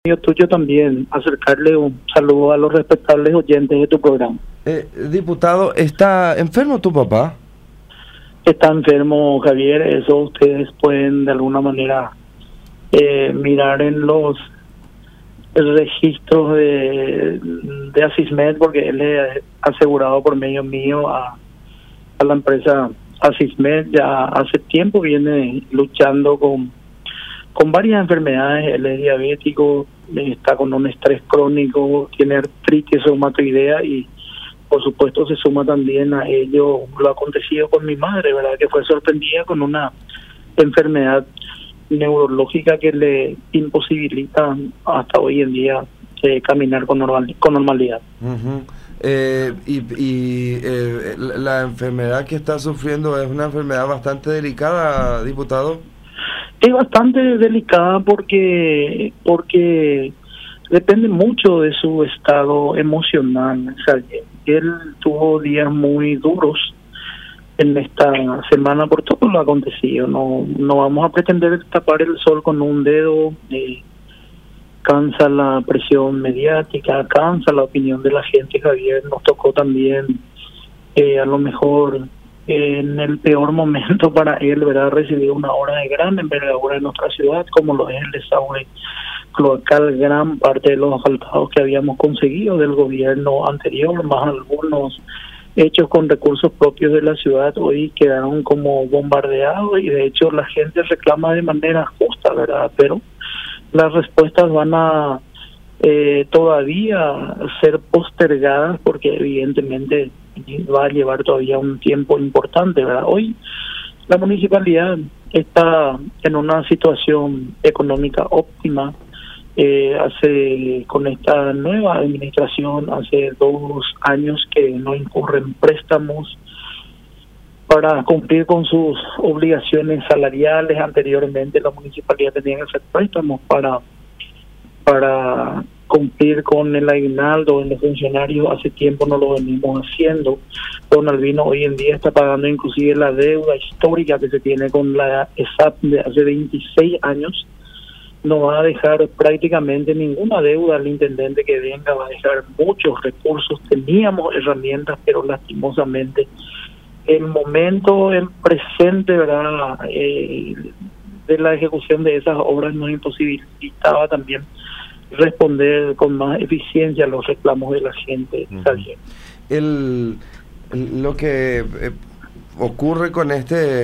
tuyo también, acercarle un saludo a los respetables oyentes de tu programa. Diputado, ¿está enfermo tu papá? Está enfermo, Javier, eso ustedes pueden de alguna manera mirar en los registros de Asismed, porque él es asegurado por medio mío a la empresa Asismed. Ya hace tiempo viene luchando con varias enfermedades. Él es diabético, está con un estrés crónico, tiene artritis reumatoidea y por supuesto se suma también a ello lo acontecido con mi madre, ¿verdad? Que fue sorprendida con una enfermedad neurológica que le imposibilita hasta hoy en día caminar con normalidad. Uh-huh. La enfermedad que está sufriendo es una enfermedad bastante delicada, diputado. Es bastante delicada porque depende mucho de su estado emocional. O sea, él tuvo días muy duros en esta semana por todo lo acontecido. No vamos a pretender tapar el sol con un dedo. Cansa la presión mediática, cansa la opinión de la gente, Javier. Nos tocó también a lo mejor en el peor momento para él, ¿verdad? Recibió una obra de gran envergadura en nuestra ciudad, como lo es el desagüe cloacal. Gran parte de los asfaltados que habíamos conseguido del gobierno anterior, más algunos hechos con recursos propios de la ciudad, hoy quedaron como bombardeados y de hecho la gente reclama de manera justa, ¿verdad? Pero las respuestas van a todavía ser postergadas porque evidentemente va a llevar todavía un tiempo importante, ¿verdad? Hoy la municipalidad está en una situación económica óptima. Con esta nueva administración, hace 2 años que no incurren préstamos para cumplir con sus obligaciones salariales. Anteriormente la municipalidad tenía que hacer préstamos para cumplir con el aguinaldo de los funcionarios. Hace tiempo no lo venimos haciendo. Don Albino hoy en día está pagando inclusive la deuda histórica que se tiene con la ESAP de hace 26 años. No va a dejar prácticamente ninguna deuda al intendente que venga, va a dejar muchos recursos. Teníamos herramientas, pero lastimosamente el momento, el presente, ¿verdad? De la ejecución de esas obras nos imposibilitaba también responder con más eficiencia a los reclamos de la gente. Uh-huh. Lo que ocurre con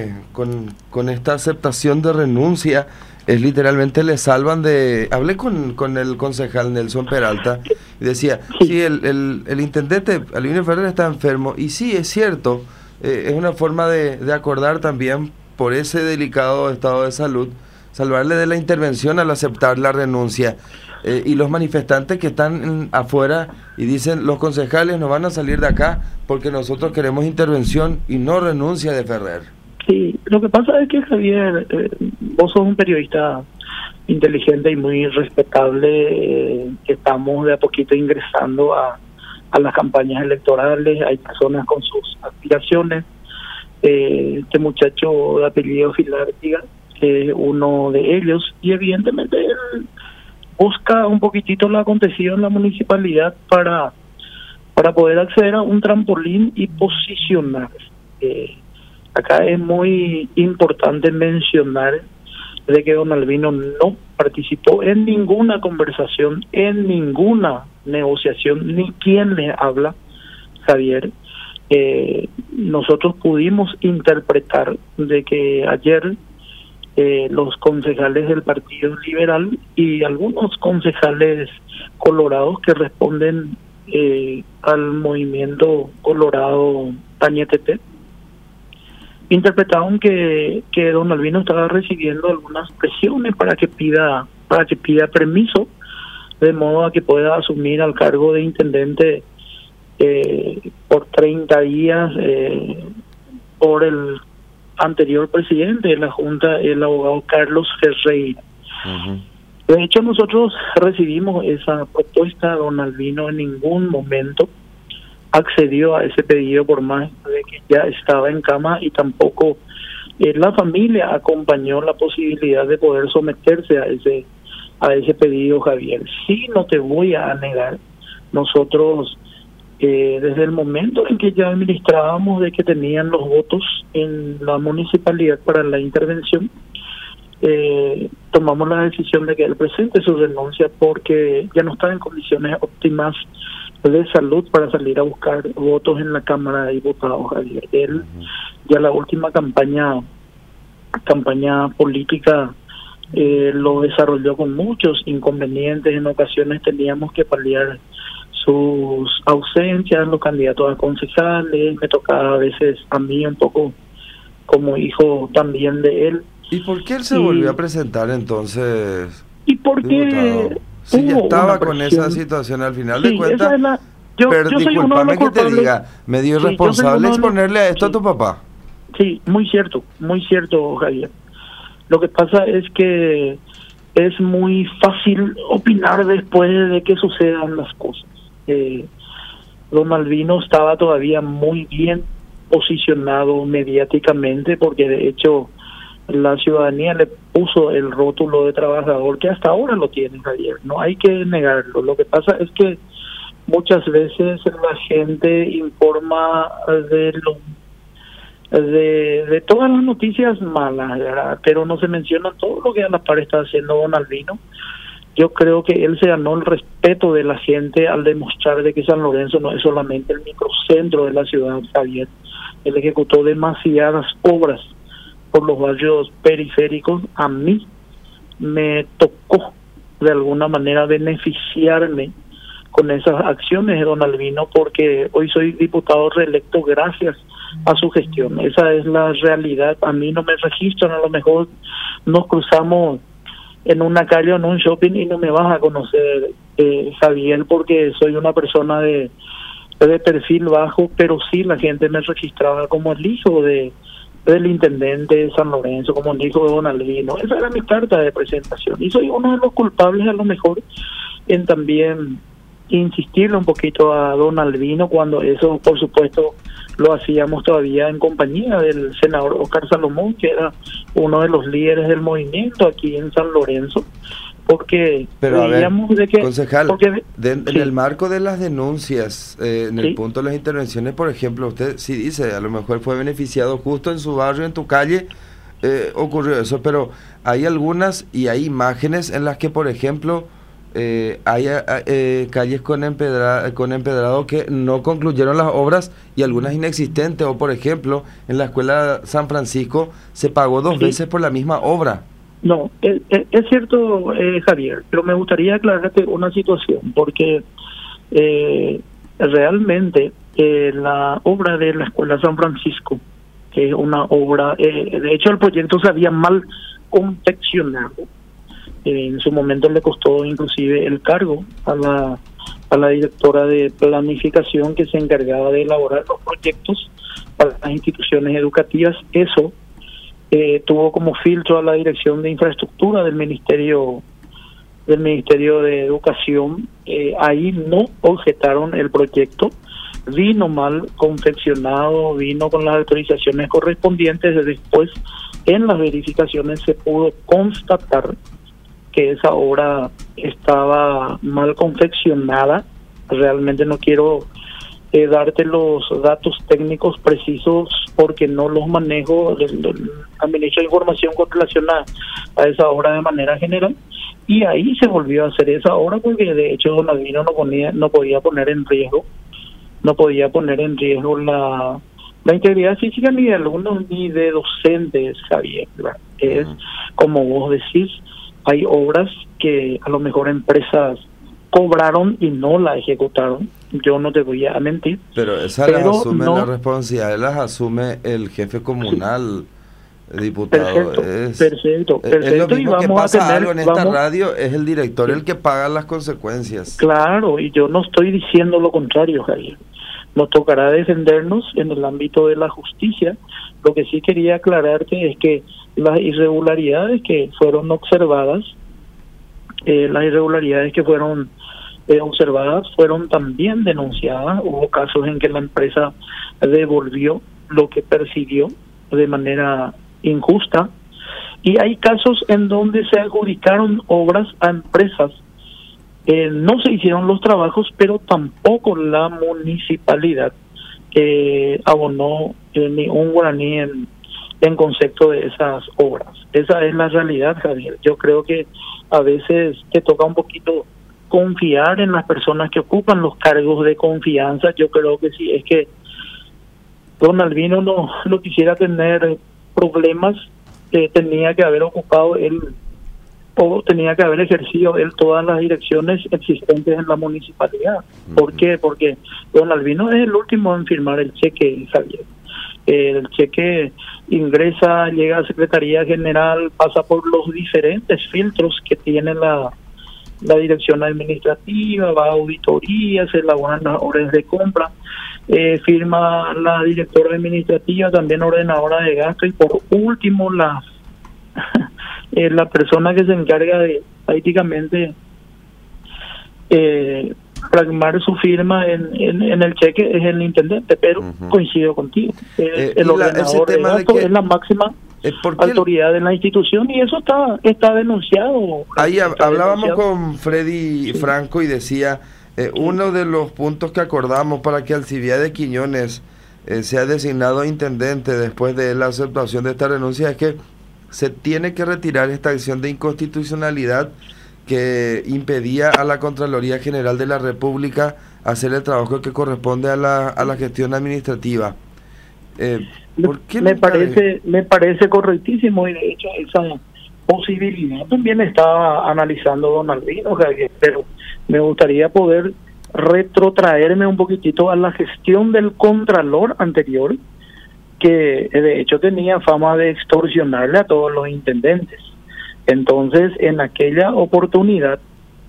esta aceptación de renuncia es literalmente le salvan de... Hablé con el concejal Nelson Peralta y decía, sí, el intendente Albino Ferrer está enfermo, y sí, es cierto, es una forma de acordar también por ese delicado estado de salud, salvarle de la intervención al aceptar la renuncia. Y los manifestantes que están afuera y dicen, los concejales no van a salir de acá porque nosotros queremos intervención y no renuncia de Ferrer. Sí, lo que pasa es que, Javier, vos sos un periodista inteligente y muy respetable, que estamos de a poquito ingresando a las campañas electorales. Hay personas con sus aspiraciones. Este muchacho de apellido Filártiga es uno de ellos, y evidentemente él busca un poquitito lo acontecido en la municipalidad para poder acceder a un trampolín y posicionar. Acá es muy importante mencionar de que don Albino no participó en ninguna conversación, en ninguna negociación, ni quien le habla, Javier. Nosotros pudimos interpretar de que ayer los concejales del Partido Liberal y algunos concejales colorados que responden al movimiento colorado Tañetete interpretaron que don Albino estaba recibiendo algunas presiones para que pida permiso, de modo a que pueda asumir al cargo de intendente por 30 días por el anterior presidente de la Junta, el abogado Carlos Ferreira. Uh-huh. De hecho, nosotros recibimos esa propuesta. Don Albino en ningún momento accedió a ese pedido, por más de que ya estaba en cama, y tampoco la familia acompañó la posibilidad de poder someterse a ese a ese pedido, Javier. Sí, no te voy a negar, nosotros desde el momento en que ya administrábamos de que tenían los votos en la municipalidad para la intervención, tomamos la decisión de que él presente su renuncia porque ya no está en condiciones óptimas de salud para salir a buscar votos en la Cámara de Diputados, Javier. Él ya la última campaña política lo desarrolló con muchos inconvenientes. En ocasiones teníamos que paliar sus ausencias, los candidatos a concejales, me tocaba a veces a mí un poco como hijo también de él. ¿Y por qué él se volvió a presentar entonces? ¿Y por qué? Si ya estaba con esa situación al final de cuentas, pero discúlpame que te diga, medio irresponsable exponerle a esto a tu papá. Sí, muy cierto, Javier. Lo que pasa es que es muy fácil opinar después de que sucedan las cosas. Don Albino estaba todavía muy bien posicionado mediáticamente porque de hecho la ciudadanía le puso el rótulo de trabajador que hasta ahora lo tiene, Javier, no hay que negarlo. Lo que pasa es que muchas veces la gente informa de todas las noticias malas, ¿verdad? Pero no se menciona todo lo que a la par está haciendo don Albino. Yo creo que él se ganó el respeto de la gente al demostrar de que San Lorenzo no es solamente el microcentro de la ciudad, Javier. Él ejecutó demasiadas obras por los barrios periféricos. A mí me tocó de alguna manera beneficiarme con esas acciones de don Albino porque hoy soy diputado reelecto gracias a su gestión. Esa es la realidad. A mí no me registran, a lo mejor nos cruzamos en una calle o en un shopping y no me vas a conocer, Javier, porque soy una persona de perfil bajo, pero sí la gente me registraba como el hijo del intendente de San Lorenzo, como el hijo de don Albino. Esa era mi carta de presentación y soy uno de los culpables a lo mejor en también insistirle un poquito a don Albino cuando eso por supuesto lo hacíamos todavía en compañía del senador Oscar Salomón, que era uno de los líderes del movimiento aquí en San Lorenzo, porque veíamos de que... Concejal, en el marco de las denuncias, en el punto de las intervenciones, por ejemplo, usted sí dice, a lo mejor fue beneficiado justo en su barrio, en tu calle, ocurrió eso, pero hay algunas y hay imágenes en las que, por ejemplo, hay calles con empedrado que no concluyeron las obras y algunas inexistentes, o por ejemplo en la escuela San Francisco se pagó 2 veces por la misma obra. No, es cierto, Javier, pero me gustaría aclararte una situación porque realmente la obra de la escuela San Francisco, que es una obra, de hecho el proyecto se había mal confeccionado. En su momento le costó inclusive el cargo a la directora de planificación que se encargaba de elaborar los proyectos para las instituciones educativas. Eso tuvo como filtro a la dirección de infraestructura del Ministerio de Educación. Ahí no objetaron el proyecto, vino mal confeccionado, vino con las autorizaciones correspondientes. Después en las verificaciones se pudo constatar que esa obra estaba mal confeccionada. Realmente no quiero darte los datos técnicos precisos porque no los manejo del Administración de Información con relación a esa obra de manera general, y ahí se volvió a hacer esa obra porque de hecho don Albino no podía poner en riesgo la integridad física ni de alumnos ni de docentes, Javier. Es como vos decís, hay obras que a lo mejor empresas cobraron y no la ejecutaron. Yo no te voy a mentir. Pero esa las asume la responsabilidad, las asume el jefe comunal, diputado. Perfecto. Es lo mismo que pasa algo en esta radio, es el director el que paga las consecuencias. Claro, y yo no estoy diciendo lo contrario, Javier. Nos tocará defendernos en el ámbito de la justicia. Lo que sí quería aclararte es que las irregularidades que fueron observadas, fueron también denunciadas. Hubo casos en que la empresa devolvió lo que percibió de manera injusta. Y hay casos en donde se adjudicaron obras a empresas, no se hicieron los trabajos, pero tampoco la municipalidad abonó ni un guaraní en concepto de esas obras. Esa es la realidad, Javier. Yo creo que a veces te toca un poquito confiar en las personas que ocupan los cargos de confianza. Yo creo que sí, es que don Albino no quisiera tener problemas, tenía que haber ocupado él, o tenía que haber ejercido él todas las direcciones existentes en la municipalidad. ¿Por qué? Porque don Albino es el último en firmar el cheque, Javier. El cheque ingresa, llega a Secretaría General, pasa por los diferentes filtros que tiene la dirección administrativa, va a auditoría, se elaboran las órdenes de compra, firma la directora administrativa, también ordenadora de gasto, y por último la persona que se encarga de prácticamente plasmar su firma en el cheque es el intendente, pero coincido contigo, el ordenador de gasto es la máxima autoridad de la institución, y eso está denunciado. Ahí hablábamos con Freddy Franco y decía, uno de los puntos que acordamos para que Alcibiades Quiñones sea designado intendente después de la aceptación de esta renuncia es que se tiene que retirar esta acción de inconstitucionalidad que impedía a la Contraloría General de la República hacer el trabajo que corresponde a la gestión administrativa. ¿Por qué me parece correctísimo, y de hecho esa posibilidad también estaba analizando don Albino, Javier, pero me gustaría poder retrotraerme un poquitito a la gestión del Contralor anterior, que de hecho tenía fama de extorsionarle a todos los intendentes. Entonces, en aquella oportunidad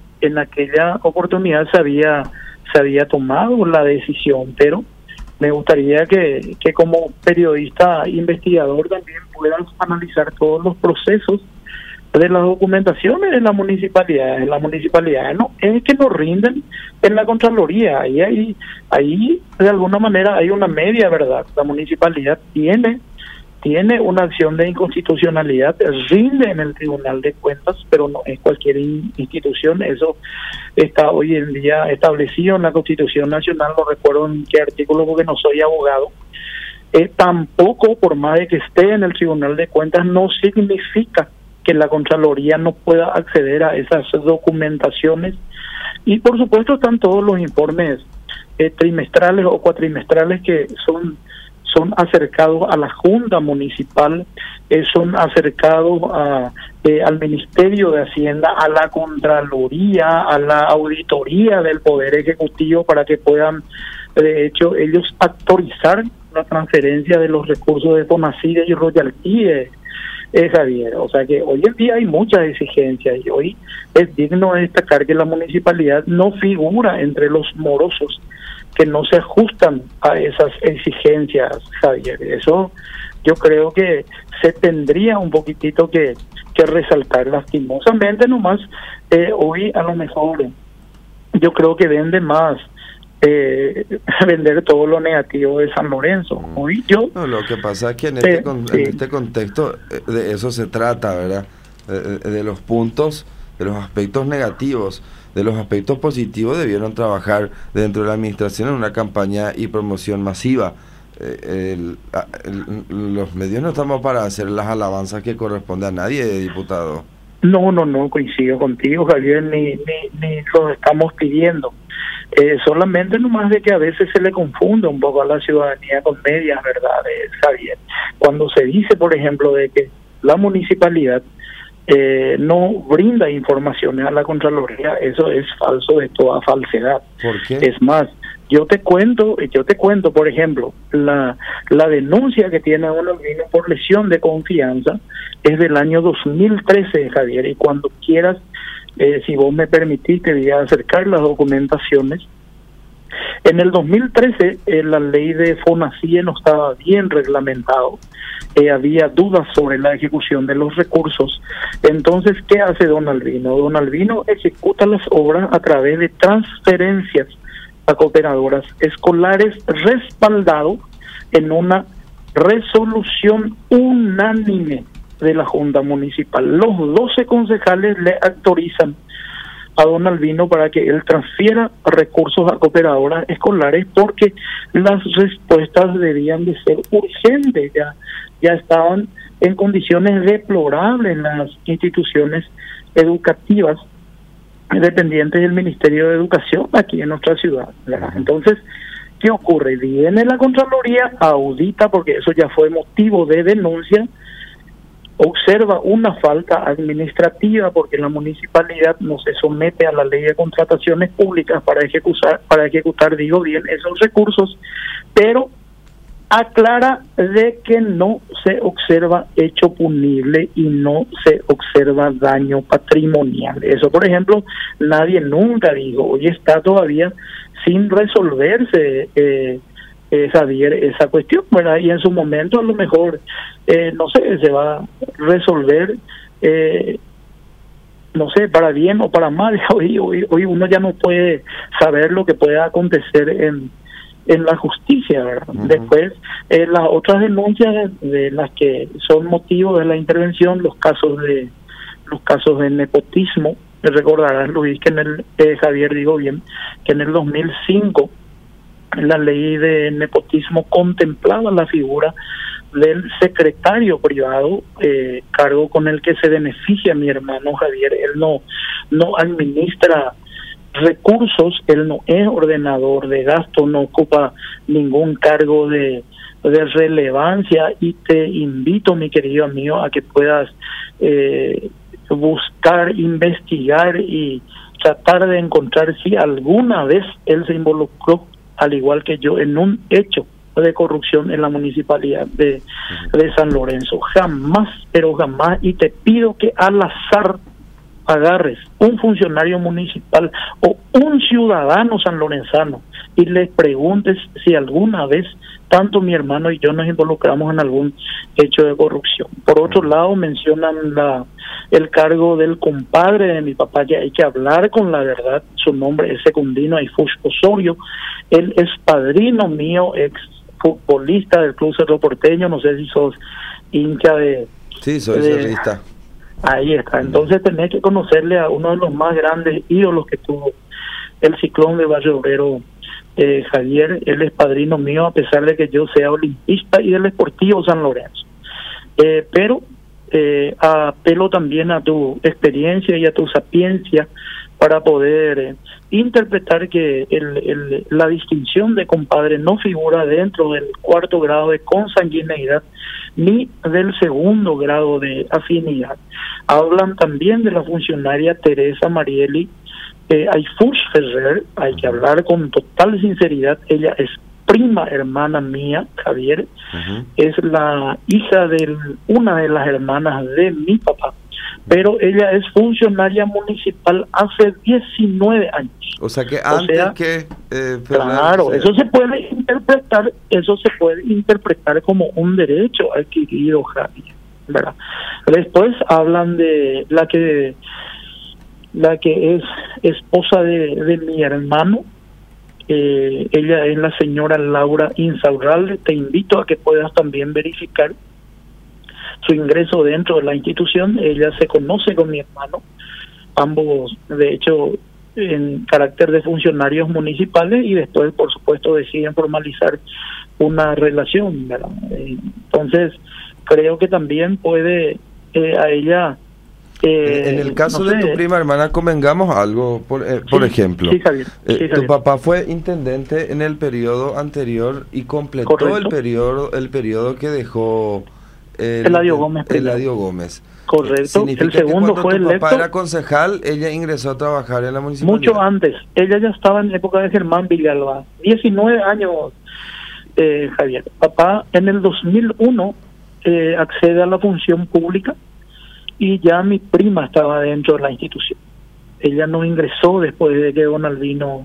se había tomado la decisión, pero me gustaría que como periodista investigador también puedas analizar todos los procesos de las documentaciones de la municipalidad. En la municipalidad no es que no rinden en la Contraloría, ahí de alguna manera hay una media verdad. La municipalidad tiene una acción de inconstitucionalidad, rinde en el Tribunal de Cuentas, pero no es cualquier institución. Eso está hoy en día establecido en la Constitución Nacional, no recuerdo en qué artículo porque no soy abogado. Tampoco, por más de que esté en el Tribunal de Cuentas, no significa que la Contraloría no pueda acceder a esas documentaciones. Y por supuesto están todos los informes trimestrales o cuatrimestrales que son acercados a la Junta Municipal, son acercados al Ministerio de Hacienda, a la Contraloría, a la Auditoría del Poder Ejecutivo, para que puedan, de hecho, ellos autorizar la transferencia de los recursos de Fonacide y royalties, Javier. O sea que hoy en día hay muchas exigencias, y hoy es digno de destacar que la municipalidad no figura entre los morosos que no se ajustan a esas exigencias, Javier. Eso yo creo que se tendría un poquitito que resaltar. Lastimosamente nomás, hoy a lo mejor yo creo que vende más vender todo lo negativo de San Lorenzo. Hoy lo que pasa es que en este contexto de eso se trata, ¿verdad? De los puntos, de los aspectos negativos. De los aspectos positivos debieron trabajar dentro de la administración en una campaña y promoción masiva. Los medios no estamos para hacer las alabanzas que corresponde a nadie, diputado. No coincido contigo, Javier, ni lo estamos pidiendo. Solamente nomás de que a veces se le confunde un poco a la ciudadanía con medias verdades, Javier. Cuando se dice, por ejemplo, de que la municipalidad no brinda informaciones a la Contraloría, eso es falso de toda falsedad. ¿Por qué? Es más, yo te cuento, por ejemplo, la denuncia que tiene don Albino por lesión de confianza es del año 2013, Javier, y cuando quieras, si vos me permitís, te voy a acercar las documentaciones. En el 2013 la ley de Fonacide no estaba bien reglamentado, había dudas sobre la ejecución de los recursos. Entonces, ¿qué hace don Albino? Don Albino ejecuta las obras a través de transferencias a cooperadoras escolares, respaldado en una resolución unánime de la Junta Municipal. Los 12 concejales le autorizan a don Albino para que él transfiera recursos a cooperadoras escolares porque las respuestas debían de ser urgentes, ya estaban en condiciones deplorables en las instituciones educativas dependientes del Ministerio de Educación aquí en nuestra ciudad, ¿verdad? Entonces, ¿qué ocurre? Viene la Contraloría, audita, porque eso ya fue motivo de denuncia, observa una falta administrativa porque la municipalidad no se somete a la ley de contrataciones públicas para ejecutar, digo bien, esos recursos, pero aclara de que no se observa hecho punible y no se observa daño patrimonial. Eso, por ejemplo, nadie nunca dijo, hoy está todavía sin resolverse, Javier, esa cuestión, ¿verdad? Y en su momento a lo mejor, no sé, se va a resolver, no sé, para bien o para mal. Hoy uno ya no puede saber lo que pueda acontecer en la justicia, ¿verdad? Después, las otras denuncias de las que son motivo de la intervención, los casos de nepotismo. Recordarás, Luis, que Javier, digo bien, que en el 2005 la ley de nepotismo contemplaba la figura del secretario privado, cargo con el que se beneficia mi hermano Javier. Él no administra recursos, él no es ordenador de gasto, no ocupa ningún cargo de relevancia, y te invito, mi querido amigo, a que puedas buscar, investigar y tratar de encontrar si alguna vez él se involucró, al igual que yo, en un hecho de corrupción en la municipalidad de San Lorenzo. Jamás, pero jamás, y te pido que al azar agarres un funcionario municipal o un ciudadano sanlorenzano y les preguntes si alguna vez tanto mi hermano y yo nos involucramos en algún hecho de corrupción. Por otro lado, mencionan el cargo del compadre de mi papá, que hay que hablar con la verdad. Su nombre es Secundino Ayfush Osorio. Él es padrino mío, ex futbolista del Club Cerro Porteño. No sé si sos hincha de... Sí, soy cerrista. Ahí está. Entonces tenés que conocerle a uno de los más grandes ídolos que tuvo el Ciclón de Barrio Obrero, Javier. Él es padrino mío, a pesar de que yo sea olimpista y del Sportivo San Lorenzo. Pero apelo también a tu experiencia y a tu sapiencia para poder interpretar que la distinción de compadre no figura dentro del 4º grado de consanguineidad ni del 2º grado de afinidad. Hablan también de la funcionaria Teresa Marieli Ayfush Ferrer. Hay que hablar con total sinceridad. Ella es prima hermana mía, Javier. Es la hija de una de las hermanas de mi papá, pero ella es funcionaria municipal hace 19 años. O sea que antes que claro, eso se puede interpretar como un derecho adquirido, Javier, ¿verdad? Después hablan de la que es esposa de mi hermano. Ella es la señora Laura Insaurralde. Te invito a que puedas también verificar su ingreso dentro de la institución. Ella se conoce con mi hermano, ambos de hecho en carácter de funcionarios municipales, y después por supuesto deciden formalizar una relación, ¿verdad? Entonces creo que también puede a ella en el caso de tu prima hermana, convengamos algo, por ejemplo, sí, Javier, tu papá fue intendente en el periodo anterior y completó el periodo que dejó Eladio Gómez. Correcto. El segundo fue electo. Tu papá era concejal, ella ingresó a trabajar en la municipalidad. Mucho antes. Ella ya estaba en la época de Germán Villalba. 19 años, Javier. Papá en el 2001 accede a la función pública y ya mi prima estaba dentro de la institución. Ella no ingresó después de que don Albino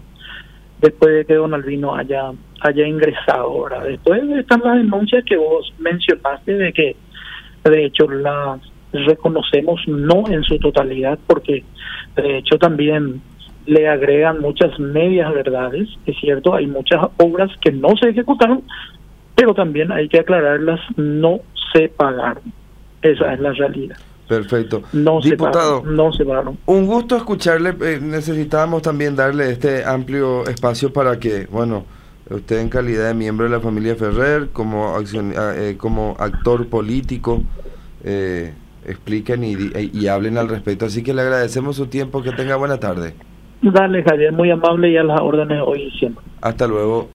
haya ingresado. Ahora, después están las denuncias que vos mencionaste, de que de hecho las reconocemos no en su totalidad, porque de hecho también le agregan muchas medias verdades. Es cierto, hay muchas obras que no se ejecutaron, pero también hay que aclararlas, no se pagaron. Esa es la realidad. Perfecto. No Diputado, se pagaron, no se pagaron. un gusto escucharle. Necesitábamos también darle este amplio espacio para que, bueno, usted en calidad de miembro de la familia Ferrer, como como actor político, expliquen y hablen al respecto. Así que le agradecemos su tiempo. Que tenga buena tarde. Dale, Javier, muy amable y a las órdenes hoy y siempre. Hasta luego.